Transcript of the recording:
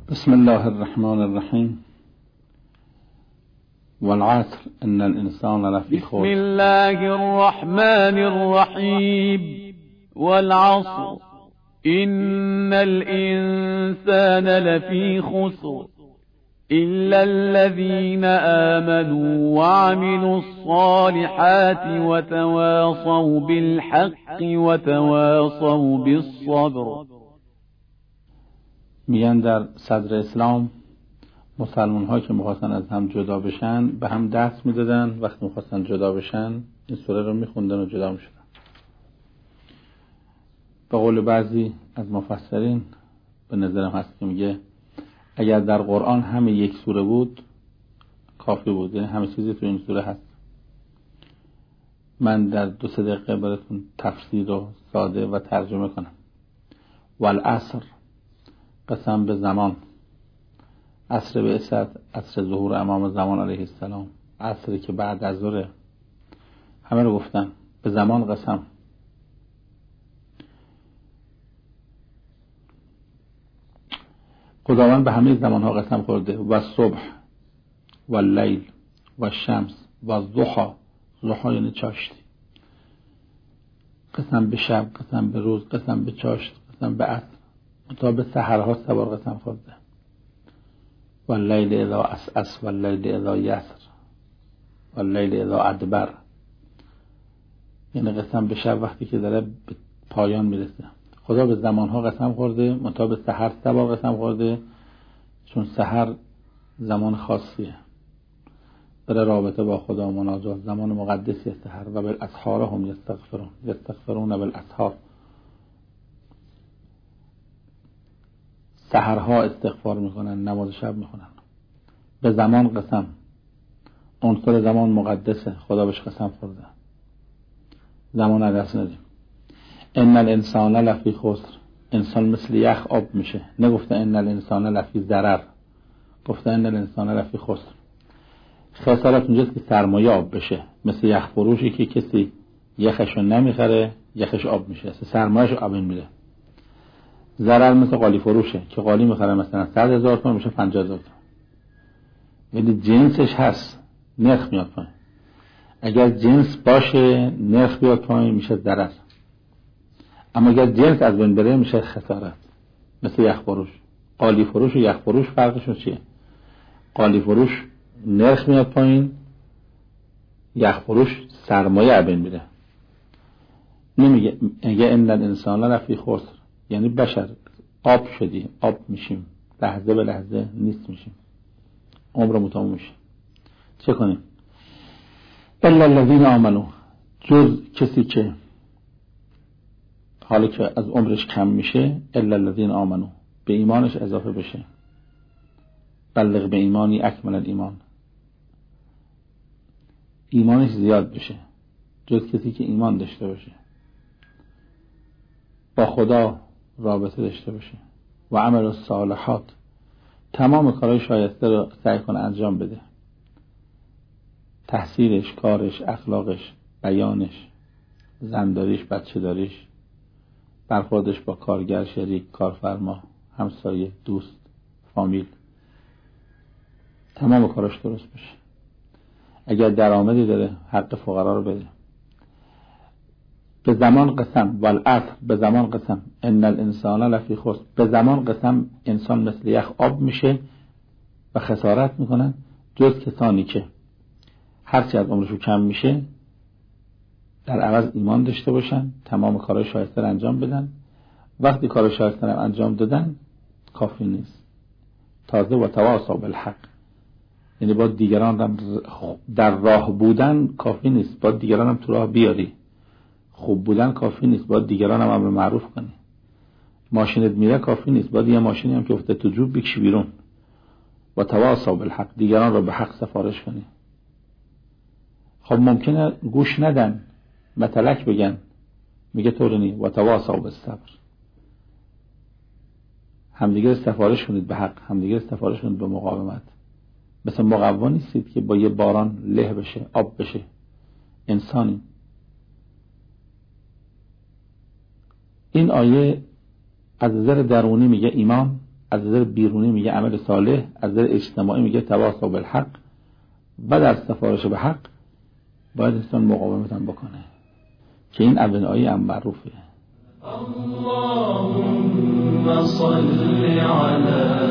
بسم الله الرحمن الرحیم والعصر ان الانسان لفی خسر. بسم الله الرحمن الرحیم والعصر ان الانسان لفی خسر إلا الذين آمنوا وعملوا الصالحات وتواصوا بالحق وتواصوا بالصبر. میگن در صدر اسلام مسلمان ها که میخواستن از هم جدا بشن به هم دست میدادن، وقتی میخواستن جدا بشن این سوره رو میخوندن و جدا میشدن. به قول بعضی از مفسرین به نظرم هست که میگه اگر در قرآن همه یک سوره بود کافی بود، یعنی همه چیزی تو این سوره هست. من در 2-3 دقیقه براتون تفسیر رو ساده و ترجمه کنم. والعصر، قسم به زمان، عصر بعثت، عصر ظهور امام زمان علیه السلام، عصری که بعد از ظهر، همه رو گفتم. به زمان قسم. خداوند به همه زمانها قسم خورده. و صبح و لیل و شمس و ضحا، ضحا یعنی چاشتی، قسم به شب، قسم به روز، قسم به چاشت، قسم به عصر، تا به سحرها 3 بار قسم خورده. و لیل اذا عسعس و لیل اذا یسر و لیل اذا ادبر، یعنی قسم به شب وقتی که داره به پایان میرسه. خدا به زمانها قسم خورده، منتها به سحر 3 بار قسم خورده، چون سحر زمان خاصیه برای رابطه با خدا، مناجات، زمان مقدسی سحر. و بالاسحار هم یستغفرون بالاسحار، سحرها استغفار میکنن، نماز شب میخونن. به زمان قسم، عنصر زمان مقدسه، خدا بهش قسم خورده. زمان از دست ندیم. ان الانسان لفی خسر، انسان مثل یخ آب میشه. نگفته ان الانسان لفی ضرر، گفته ان الانسان لفی خسر. خسارت اونجاست که سرمایه آب بشه، مثل یخ فروشی که کسی یخشو نمیخره، یخش آب میشه، سرمایه‌شو آب میره. ضرر مثل قالی فروشه که قالی میخره مثلا 100,000 تومان میشه 50,000 تومان، یعنی جنسش هست، نرخ میاد پایین. اگر جنس باشه نرخ بیاد پایین میشه ضرر، اما اگر جنس از بین بره میشه خسارت. مثل یخ فروش، قالی فروش و یخ فروش فرقشون چیه؟ قالی فروش نرخ میاد پایین، یخ فروش سرمایه از بین میره. نمیگه اگه ان الانسان لفی خسر، یعنی بشر آب شدی، آب میشیم، لحظه به لحظه نیست میشیم، عمرمون تموم میشه. چه کنیم؟ الا الذین آمنوا، جز کسی که حالا که از عمرش کم میشه، الا الذین آمنوا، به ایمانش اضافه بشه. بلغ به ایمانی اکمل الایمان، ایمانش زیاد بشه. جز کسی که ایمان داشته باشه، با خدا رابطه داشته باشه، و عمل الصالحات، تمام کارهای شایسته رو سعی کنه انجام بده. تحصیلش، کارش، اخلاقش، بیانش، زنداریش، بچه‌داریش، برخوردش با کارگر، شریک، کارفرما، همسایه، دوست، فامیل، تمام کاراش درست بشه. اگر درآمدی داره حق فقرا رو بده. به زمان قسم. والعصر، به زمان قسم. ان الانسان لفی خسر، به زمان قسم. انسان مثل یخ آب میشه و خسارت میکنن، جز کسانی که هرچی از عمرشو کم میشه در عوض ایمان داشته باشن، تمام کارهای شایسته رو انجام بدن. وقتی کارهای شایسته رو انجام دادن کافی نیست، تازه و تواصوا بالحق، یعنی با دیگران در راه بودن کافی نیست، با دیگران هم تو راه بیاری. خوب بودن کافی نیست، باید دیگران هم امر معروف کنی. ماشینت میره کافی نیست، باید یه ماشینی هم که افته تو جوب بکشی بیرون. و تواصوا بالحق، دیگران رو به حق سفارش کنی. خب ممکنه گوش ندن، متلک بگن، میگه طور نی. و تواصوا بالصبر، همدیگه سفارش کنید به حق، همدیگه سفارش کنید به مقاومت. مثل مقوا نیستید که با یه باران له بشه، آب بشه. انسانی. این آیه از نظر درونی میگه ایمان، از نظر بیرونی میگه عمل صالح، از نظر اجتماعی میگه تواصی بالحق. بعد از سفارش به حق باید انسان مقاومت هم بکنه که این اولین آیه هم معروفه. اللهم صل علی